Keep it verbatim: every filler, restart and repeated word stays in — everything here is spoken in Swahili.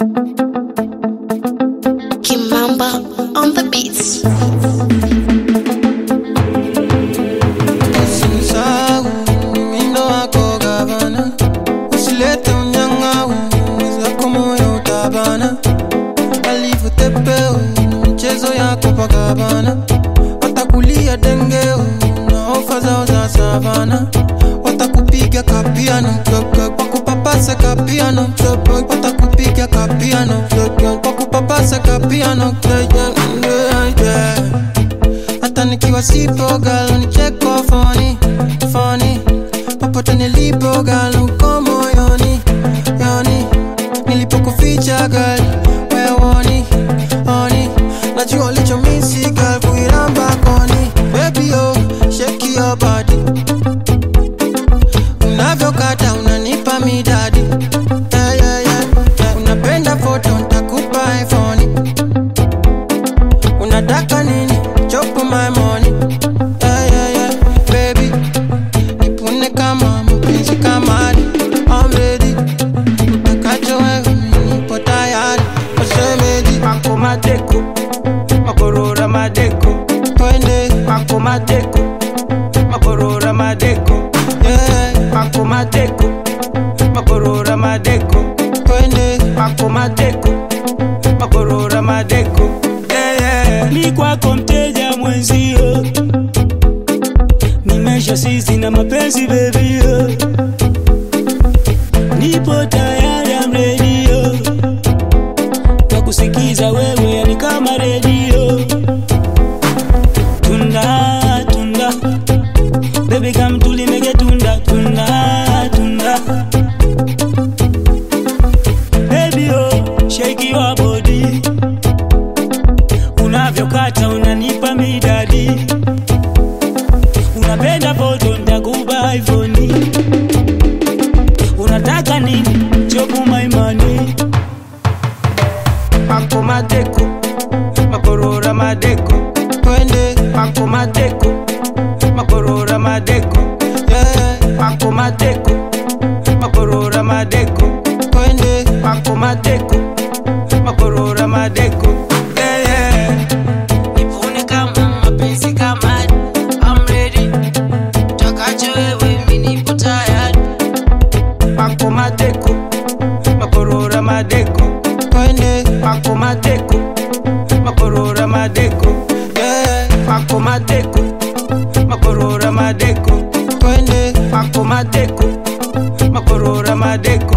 Kimamba on the beats. Mchezo ya Copacabana, watakulia dengeo na ofa zao za savana. Watakupiga kapiano, wakupapasa kapiano, watakupiga kapiano, wakupapasa kapiano. Hata nikiwa sipo girl, unicheko funny, funny. Popote nilipo girl, uko moyoni, yoni. Nilipokuficha girl, wewe woni, oni. Najua ulicho misi girl, kuiramba koni. Baby oh, shake your body. Unavyokata unanipa midadi. Yeah, yeah, yeah, yeah. Unapenda photo, nitakupa iPhone. Unataka nini? Chop my money. Yeah, yeah, yeah. Baby, nipune kama mpenzi kamari. I'm ready. Utakacho wewe nipo tayari. Osemeji Pako madeko, makorora madeko. twende. Pako madeko, makorora madeko. Yeah, Pako madeko, makorora madeko. twende. Pako madeko, makorora madeko. Yeah, yeah. Ni kwako mteja mwenzio, nimesha sisi na mapenzi baby yo. Nipo tayari I'm ready yo, nakusikiza wewe yani kama radio. Tunda, tunda, baby come tulimege tunda, tunda, tunda. Baby oh, shake your body. Unavyokata unanipa midadi. Unapenda photo nitakupa iPhone. Unataka nini? Chop my money. Pako madeko, makorora madeko. Twende. Pako madeko, makorora madeko. Yeah, Pako madeko, makorora madeko. twende. Pako madeko, makorora madeko. Yeah, yeah. Nipune kama mapenzi kamari. I'm ready. Utakacho wewe mimi nipo tayari. Pako madeko, makorora madeko. Twende. Pako madeko, makorora madeko. Yeah, Pako madeko, makorora madeko. twende. Pako madeko, makorora madeko.